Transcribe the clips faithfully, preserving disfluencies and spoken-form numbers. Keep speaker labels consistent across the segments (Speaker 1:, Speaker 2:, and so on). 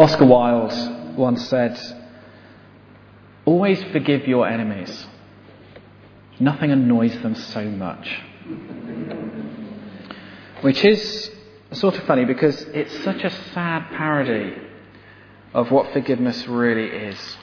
Speaker 1: Oscar Wilde once said, "Always forgive your enemies. Nothing annoys them so much." Which is sort of funny because it's such a sad parody of what forgiveness really is.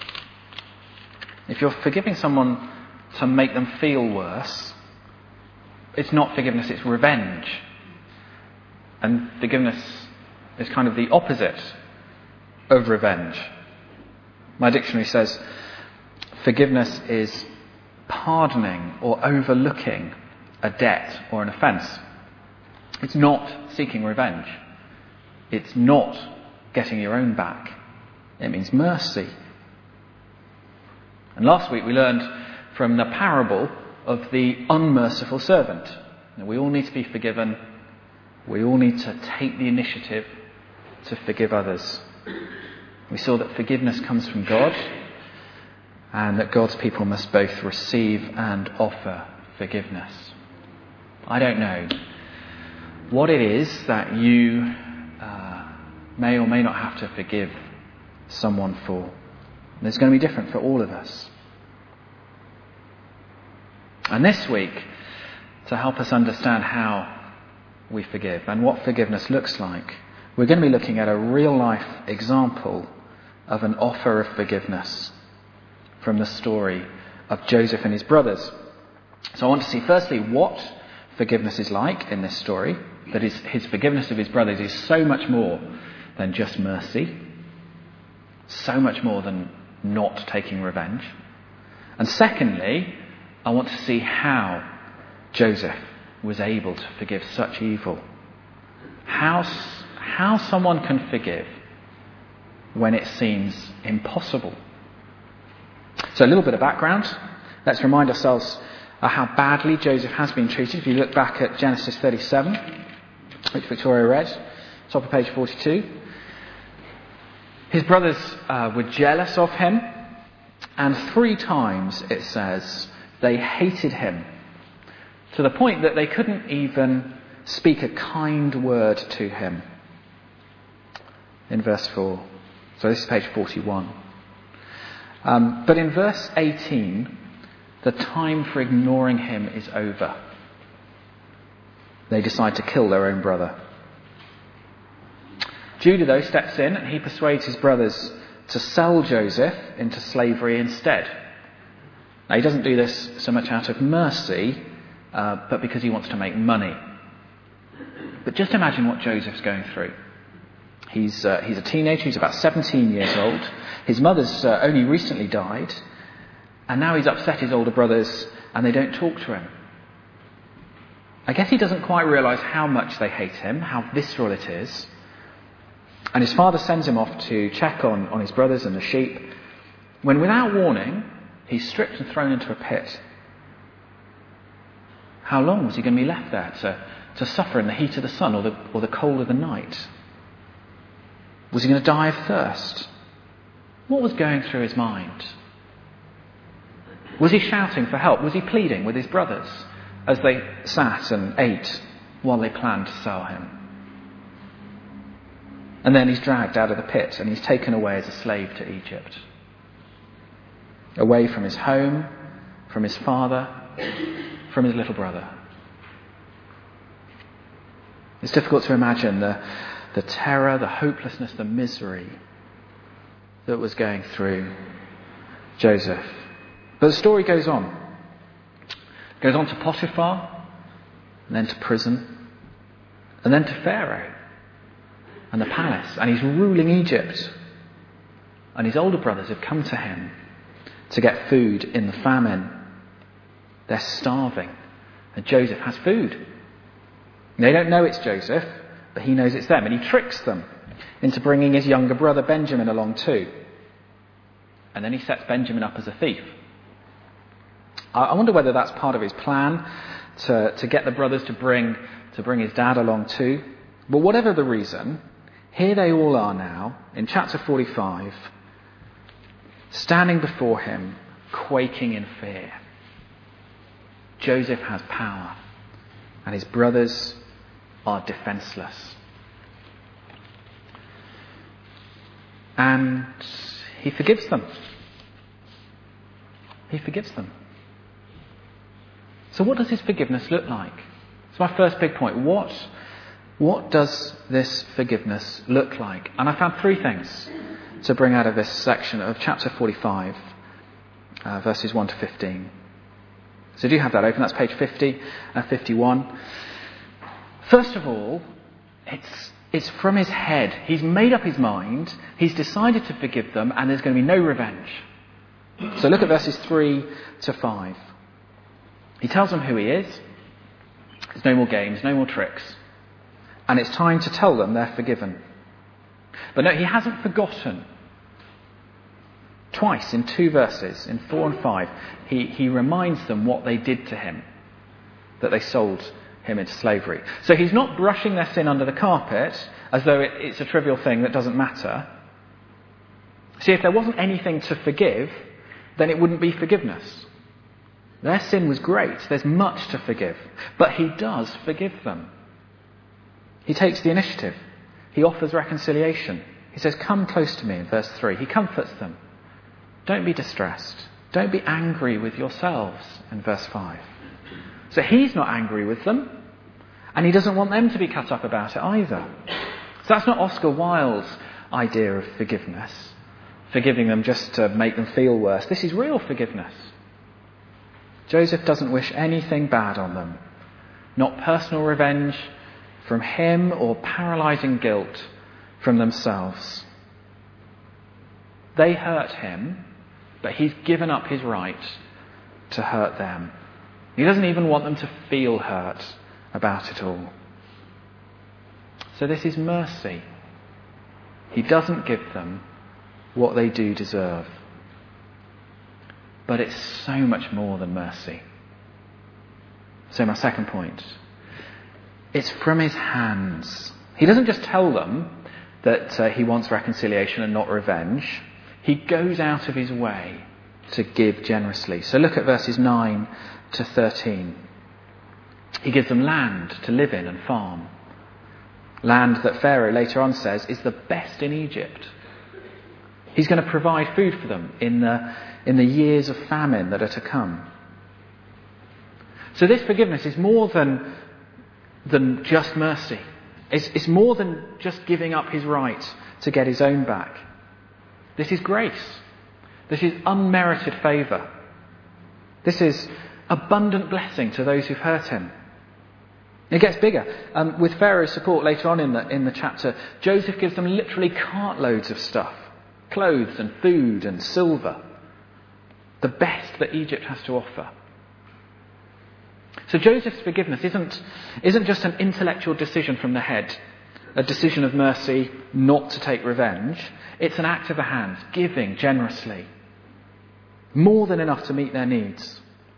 Speaker 1: If you're forgiving someone to make them feel worse, it's not forgiveness, it's revenge. And forgiveness is kind of the opposite of revenge. My dictionary says forgiveness is pardoning or overlooking a debt or an offence. It's not seeking revenge. It's not getting your own back. It means mercy. And last week we learned from the parable of the unmerciful servant. Now, we all need to be forgiven. We all need to take the initiative to forgive others. We saw that forgiveness comes from God and that God's people must both receive and offer forgiveness. I don't know what it is that you uh, may or may not have to forgive someone for. And it's going to be different for all of us. And this week, to help us understand how we forgive and what forgiveness looks like, we're going to be looking at a real-life example of an offer of forgiveness from the story of Joseph and his brothers. So I want to see firstly what forgiveness is like in this story. That is, his forgiveness of his brothers is so much more than just mercy, so much more than not taking revenge. And secondly, I want to see how Joseph was able to forgive such evil. How, how someone can forgive when it seems impossible. So a little bit of background. Let's remind ourselves of how badly Joseph has been treated. If you look back at Genesis thirty-seven, which Victoria read, top of page forty-two. His brothers uh, were jealous of him, and three times, it says, they hated him, to the point that they couldn't even speak a kind word to him. In verse four. So this is page forty-one. Um, but in verse eighteen, the time for ignoring him is over. They decide to kill their own brother. Judah, though, steps in and he persuades his brothers to sell Joseph into slavery instead. Now, he doesn't do this so much out of mercy, uh, but because he wants to make money. But just imagine what Joseph's going through. He's uh, he's a teenager, he's about seventeen years old. His mother's uh, only recently died, and now he's upset his older brothers and they don't talk to him. I guess he doesn't quite realise how much they hate him, how visceral it is. And his father sends him off to check on, on his brothers and the sheep, when without warning, he's stripped and thrown into a pit. How long was he going to be left there to, to suffer in the heat of the sun or the, or the cold of the night? Was he going to die of thirst? What was going through his mind? Was he shouting for help? Was he pleading with his brothers as they sat and ate while they planned to sell him? And then he's dragged out of the pit and he's taken away as a slave to Egypt. Away from his home, from his father, from his little brother. It's difficult to imagine the, the terror, the hopelessness, the misery that was going through Joseph. But the story goes on. It goes on to Potiphar, and then to prison, and then to Pharaoh and the palace, and he's ruling Egypt. And his older brothers have come to him to get food in the famine. They're starving, and Joseph has food. They don't know it's Joseph, but he knows it's them, and he tricks them into bringing his younger brother Benjamin along too. And then he sets Benjamin up as a thief. I wonder whether that's part of his plan to, to get the brothers to bring to bring his dad along too. But whatever the reason, here they all are now, in chapter forty-five, standing before him, quaking in fear. Joseph has power, and his brothers are defenseless. and he forgives them. He forgives them. So what does his forgiveness look like? It's my first big point. What, what does this forgiveness look like? And I found three things to bring out of this section of chapter forty-five, uh, verses one to fifteen. So do you have that open? That's page fifty and fifty-one. First of all, it's it's from his head. He's made up his mind. He's decided to forgive them, and there's going to be no revenge. So look at verses three to five. He tells them who he is. There's no more games, no more tricks. And it's time to tell them they're forgiven. But no, he hasn't forgotten. Twice in two verses, in four and five, he, he reminds them what they did to him, that they sold him into slavery. So he's not brushing their sin under the carpet as though it, it's a trivial thing that doesn't matter. See, if there wasn't anything to forgive, then it wouldn't be forgiveness. Their sin was great. There's much to forgive. But he does forgive them. He takes the initiative. He offers reconciliation. He says, come close to me in verse three. He comforts them. Don't be distressed. Don't be angry with yourselves in verse five. So he's not angry with them. And he doesn't want them to be cut up about it either. So that's not Oscar Wilde's idea of forgiveness. Forgiving them just to make them feel worse. This is real forgiveness. Joseph doesn't wish anything bad on them. Not personal revenge from him or paralysing guilt from themselves. They hurt him, but he's given up his right to hurt them. He doesn't even want them to feel hurt about it all. So this is mercy. He doesn't give them what they do deserve. But it's so much more than mercy. So my second point. It's from his hands. He doesn't just tell them that uh, he wants reconciliation and not revenge. He goes out of his way to give generously. So look at verses nine to thirteen. He gives them land to live in and farm. Land that Pharaoh later on says is the best in Egypt. He's going to provide food for them in the, in the years of famine that are to come. So this forgiveness is more than, than just mercy. It's, it's more than just giving up his right to get his own back. This is grace. This is unmerited favour. This is abundant blessing to those who've hurt him. It gets bigger. Um, with Pharaoh's support later on in the, in the chapter, Joseph gives them literally cartloads of stuff. Clothes and food and silver. The best that Egypt has to offer. So Joseph's forgiveness isn't, isn't just an intellectual decision from the head. A decision of mercy not to take revenge. It's an act of the hands, giving generously. More than enough to meet their needs.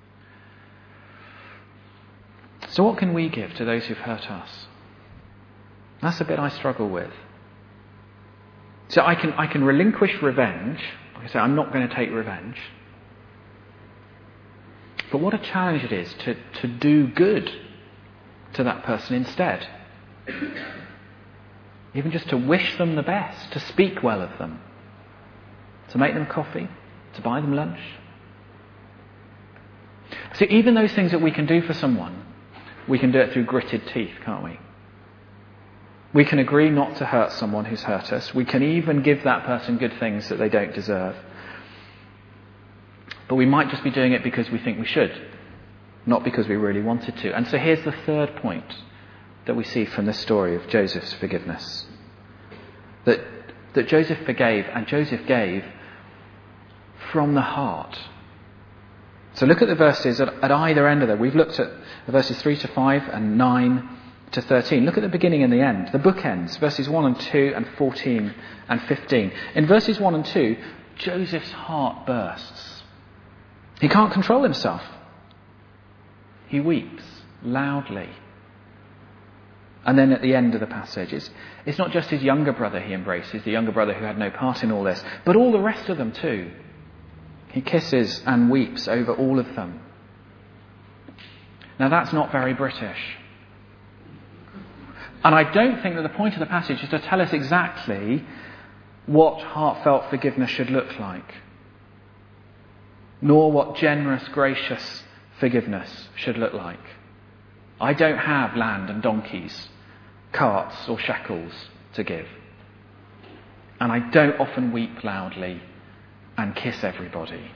Speaker 1: So what can we give to those who've hurt us? That's the bit I struggle with. So I can I can relinquish revenge. Like I say, I'm not going to take revenge. But what a challenge it is to, to do good to that person instead. Even just to wish them the best, to speak well of them, to make them coffee, to buy them lunch. So even those things that we can do for someone, we can do it through gritted teeth, can't we? We can agree not to hurt someone who's hurt us. We can even give that person good things that they don't deserve. But we might just be doing it because we think we should, not because we really wanted to. And so here's the third point that we see from this story of Joseph's forgiveness. That, that Joseph forgave, and Joseph gave from the heart. So look at the verses at, at either end of them. We've looked at the verses three to five and nine to thirteen. Look at the beginning and the end, the bookends, verses one and two and fourteen and fifteen. In verses one and two, Joseph's heart bursts. He can't control himself. He weeps loudly. And then at the end of the passage, it's, it's not just his younger brother he embraces, the younger brother who had no part in all this, but all the rest of them too. He kisses and weeps over all of them. Now that's not very British. And I don't think that the point of the passage is to tell us exactly what heartfelt forgiveness should look like, nor what generous, gracious forgiveness should look like. I don't have land and donkeys, carts or shekels to give. And I don't often weep loudly and kiss everybody.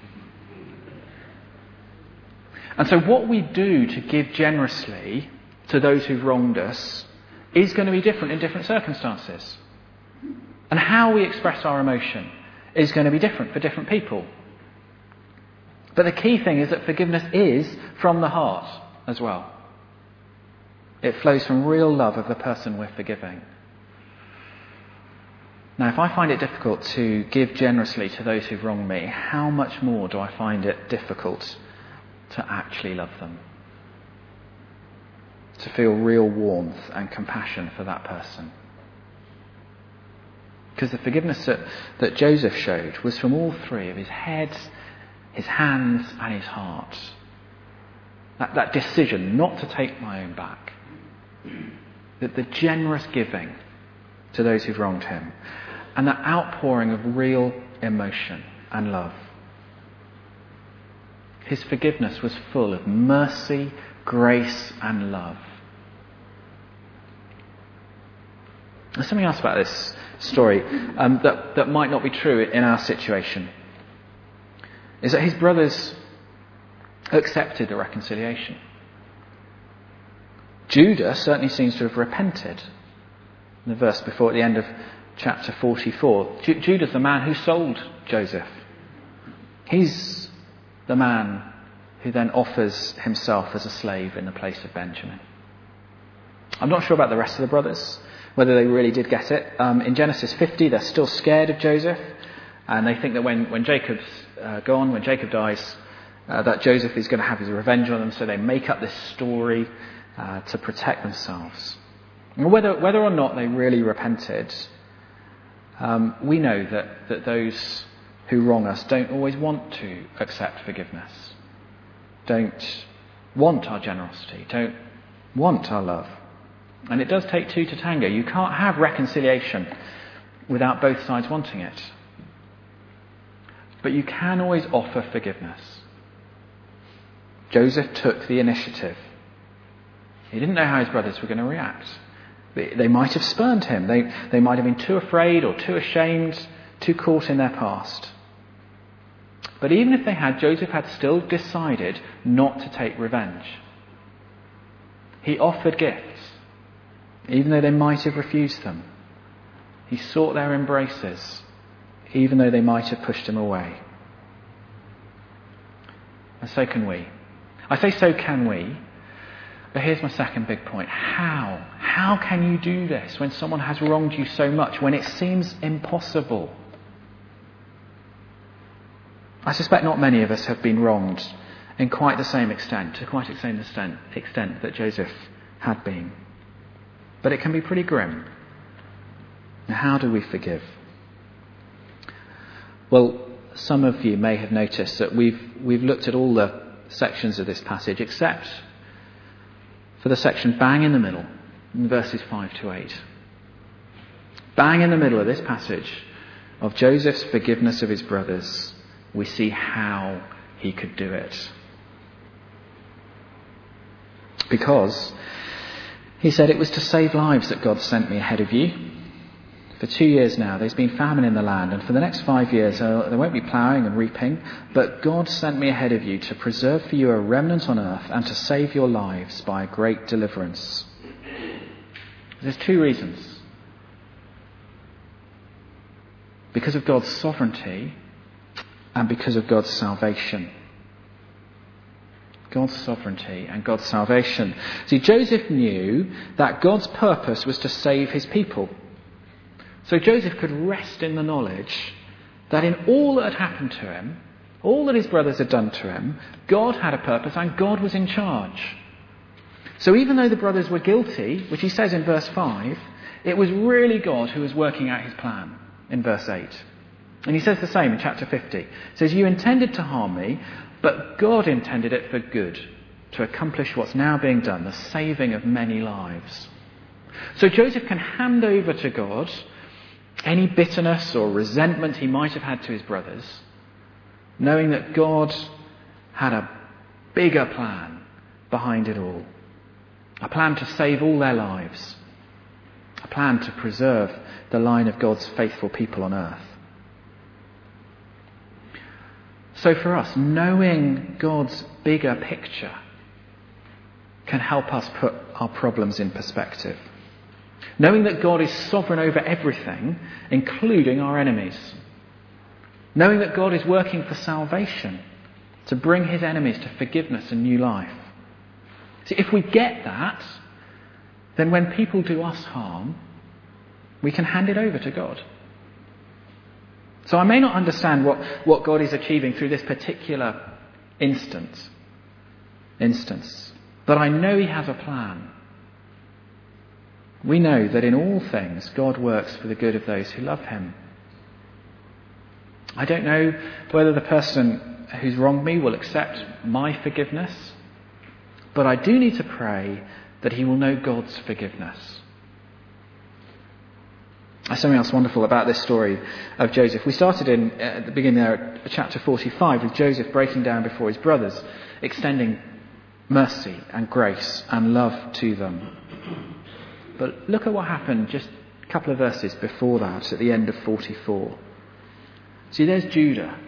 Speaker 1: And so what we do to give generously to those who've wronged us is going to be different in different circumstances. And how we express our emotion is going to be different for different people. But the key thing is that forgiveness is from the heart as well. It flows from real love of the person we're forgiving. Now, if I find it difficult to give generously to those who've wronged me, how much more do I find it difficult to actually love them? To feel real warmth and compassion for that person. Because the forgiveness that, that Joseph showed was from all three, of his head, his hands and his heart. That, that decision not to take my own back. That the generous giving to those who've wronged him. And that outpouring of real emotion and love. His forgiveness was full of mercy, grace and love. There's something else about this story um, that, that might not be true in our situation. Is that his brothers accepted the reconciliation. Judah certainly seems to have repented. In the verse before, at the end of chapter forty-four, Ju- Judah's the man who sold Joseph. He's the man who then offers himself as a slave in the place of Benjamin. I'm not sure about the rest of the brothers, whether they really did get it. Um, in Genesis fifty, they're still scared of Joseph, and they think that when, when Jacob's uh, gone, when Jacob dies, uh, that Joseph is going to have his revenge on them, so they make up this story uh, to protect themselves. And whether, whether or not they really repented, um, we know that, that those who wrong us don't always want to accept forgiveness, don't want our generosity, don't want our love. And it does take two to tango. You can't have reconciliation without both sides wanting it. But you can always offer forgiveness. Joseph took the initiative. He didn't know how his brothers were going to react. They, they might have spurned him. They, they might have been too afraid or too ashamed, too caught in their past. But even if they had, Joseph had still decided not to take revenge. He offered gifts, even though they might have refused them. He sought their embraces, even though they might have pushed him away. And so can we. I say so can we, but here's my second big point. How? How can you do this when someone has wronged you so much, when it seems impossible? I suspect not many of us have been wronged in quite the same extent, to quite the same extent, extent that Joseph had been. But it can be pretty grim. Now, how do we forgive? Well, some of you may have noticed that we've we've looked at all the sections of this passage except for the section bang in the middle, in verses five to eight. Bang in the middle of this passage of Joseph's forgiveness of his brothers, we see how he could do it. Because he said, it was to save lives that God sent me ahead of you. For two years now, there's been famine in the land, and for the next five years, uh, there won't be ploughing and reaping, but God sent me ahead of you to preserve for you a remnant on earth and to save your lives by a great deliverance. There's two reasons. Because of God's sovereignty and because of God's salvation. God's sovereignty and God's salvation. See, Joseph knew that God's purpose was to save his people. So Joseph could rest in the knowledge that in all that had happened to him, all that his brothers had done to him, God had a purpose and God was in charge. So even though the brothers were guilty, which he says in verse five, it was really God who was working out his plan in verse eight. And he says the same in chapter fifty. He says, you intended to harm me, but God intended it for good, to accomplish what's now being done, the saving of many lives. So Joseph can hand over to God any bitterness or resentment he might have had to his brothers, knowing that God had a bigger plan behind it all. A plan to save all their lives. A plan to preserve the line of God's faithful people on earth. So for us, knowing God's bigger picture can help us put our problems in perspective. Knowing that God is sovereign over everything, including our enemies. Knowing that God is working for salvation, to bring his enemies to forgiveness and new life. See, if we get that, then when people do us harm, we can hand it over to God. So I may not understand what, what God is achieving through this particular instance, instance, but I know he has a plan. We know that in all things God works for the good of those who love him. I don't know whether the person who's wronged me will accept my forgiveness, but I do need to pray that he will know God's forgiveness. There's something else wonderful about this story of Joseph. We started in uh, at the beginning there at chapter forty-five with Joseph breaking down before his brothers, extending mercy and grace and love to them. But look at what happened just a couple of verses before that at the end of forty-four. See, there's Judah.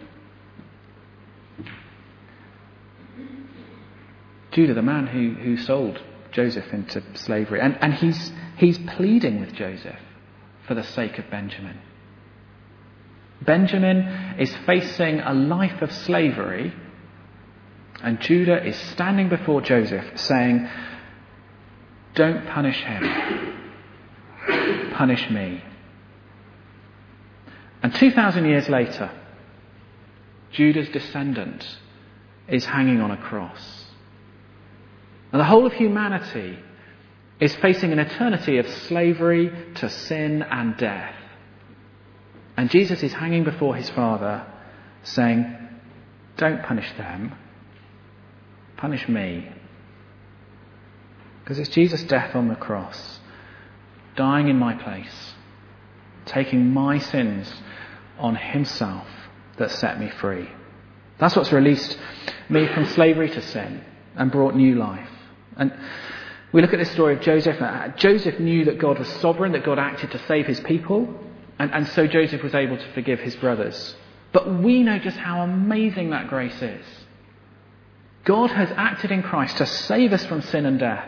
Speaker 1: Judah, the man who, who sold Joseph into slavery. And, and he's, he's pleading with Joseph for the sake of Benjamin. Benjamin is facing a life of slavery, and Judah is standing before Joseph saying, "Don't punish him. Punish me." And two thousand years later, Judah's descendant is hanging on a cross. And the whole of humanity is facing an eternity of slavery to sin and death. And Jesus is hanging before his Father saying, "Don't punish them. Punish me." Because it's Jesus' death on the cross, dying in my place, taking my sins on himself, that set me free. That's what's released me from slavery to sin and brought new life. And we look at this story of Joseph. Joseph knew that God was sovereign, that God acted to save his people, and, and so Joseph was able to forgive his brothers. But we know just how amazing that grace is. God has acted in Christ to save us from sin and death.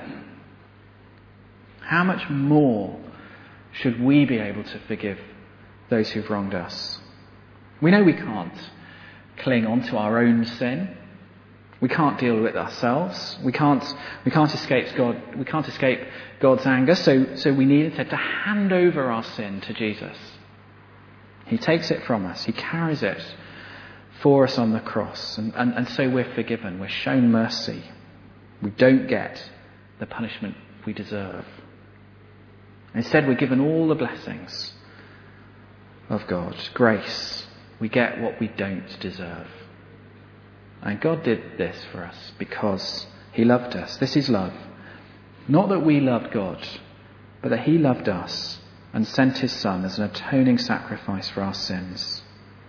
Speaker 1: How much more should we be able to forgive those who've wronged us? We know we can't cling on to our own sin. We can't deal with it ourselves. We can't we can't escape God we can't escape God's anger, so so we need instead to hand over our sin to Jesus. He takes it from us, he carries it for us on the cross, and, and, and so we're forgiven, we're shown mercy. We don't get the punishment we deserve. Instead, we're given all the blessings of God. Grace. We get what we don't deserve. And God did this for us because he loved us. This is love. Not that we loved God, but that he loved us and sent his Son as an atoning sacrifice for our sins.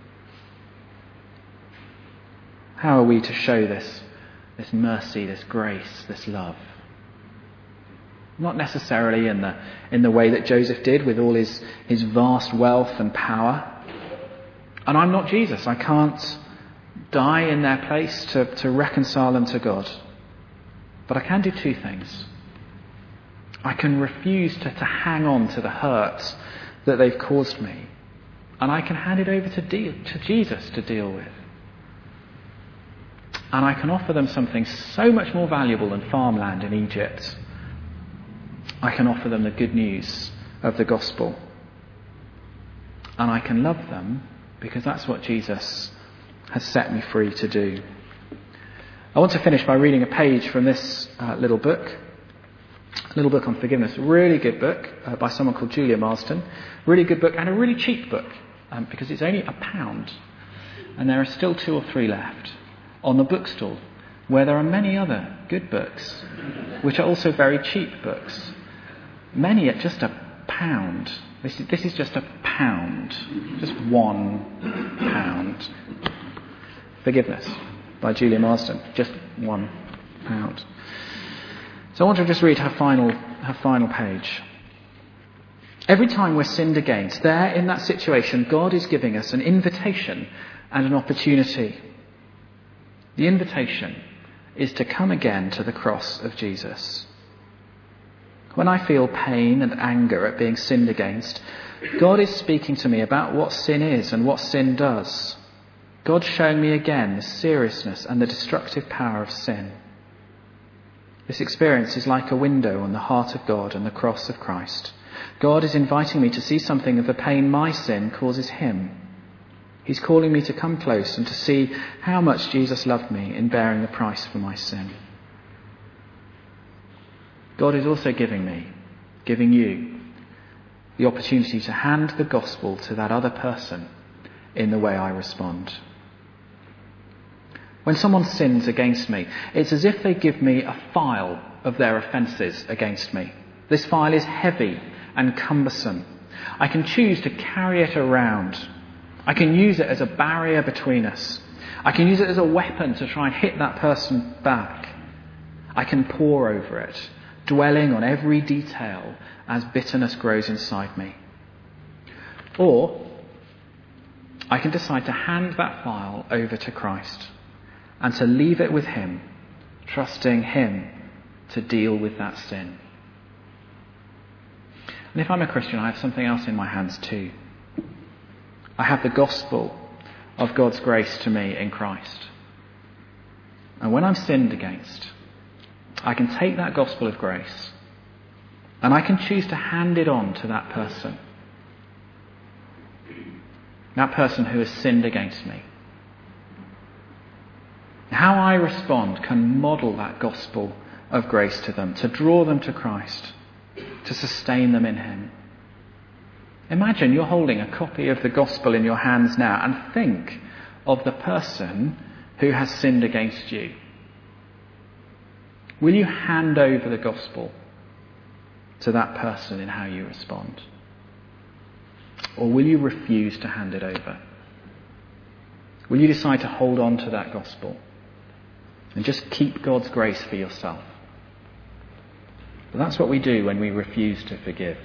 Speaker 1: How are we to show this, this mercy, this grace, this love? Not necessarily in the in the way that Joseph did with all his, his vast wealth and power. And I'm not Jesus. I can't die in their place to, to reconcile them to God. But I can do two things. I can refuse to, to hang on to the hurt that they've caused me. And I can hand it over to, deal, to Jesus to deal with. And I can offer them something so much more valuable than farmland in Egypt. I can offer them the good news of the gospel. And I can love them because that's what Jesus has set me free to do. I want to finish by reading a page from this uh, little book. A little book on forgiveness. Really good book uh, by someone called Julia Marsden. Really good book and a really cheap book um, because it's only a pound. And there are still two or three left on the bookstall where there are many other good books which are also very cheap books. Many at just a pound. This is, this is just a pound, just one pound. Forgiveness by Julia Marsden, just one pound. So I want to just read her final, her final page. Every time we're sinned against, there in that situation, God is giving us an invitation and an opportunity. The invitation is to come again to the cross of Jesus. When I feel pain and anger at being sinned against, God is speaking to me about what sin is and what sin does. God's showing me again the seriousness and the destructive power of sin. This experience is like a window on the heart of God and the cross of Christ. God is inviting me to see something of the pain my sin causes him. He's calling me to come close and to see how much Jesus loved me in bearing the price for my sin. God is also giving me, giving you, the opportunity to hand the gospel to that other person in the way I respond. When someone sins against me, it's as if they give me a file of their offences against me. This file is heavy and cumbersome. I can choose to carry it around. I can use it as a barrier between us. I can use it as a weapon to try and hit that person back. I can pore over it, dwelling on every detail as bitterness grows inside me. Or I can decide to hand that file over to Christ and to leave it with him, trusting him to deal with that sin. And if I'm a Christian, I have something else in my hands too. I have the gospel of God's grace to me in Christ. And when I'm sinned against, I can take that gospel of grace and I can choose to hand it on to that person. That person who has sinned against me. How I respond can model that gospel of grace to them, to draw them to Christ, to sustain them in him. Imagine you're holding a copy of the gospel in your hands now and think of the person who has sinned against you. Will you hand over the gospel to that person in how you respond? Or will you refuse to hand it over? Will you decide to hold on to that gospel and just keep God's grace for yourself? But that's what we do when we refuse to forgive.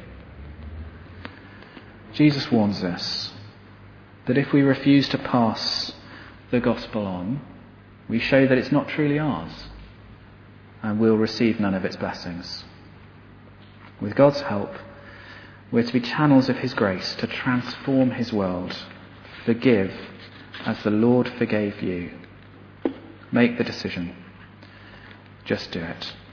Speaker 1: Jesus warns us that if we refuse to pass the gospel on, we show that it's not truly ours and we'll receive none of its blessings. With God's help, we're to be channels of his grace to transform his world. Forgive as the Lord forgave you. Make the decision. Just do it.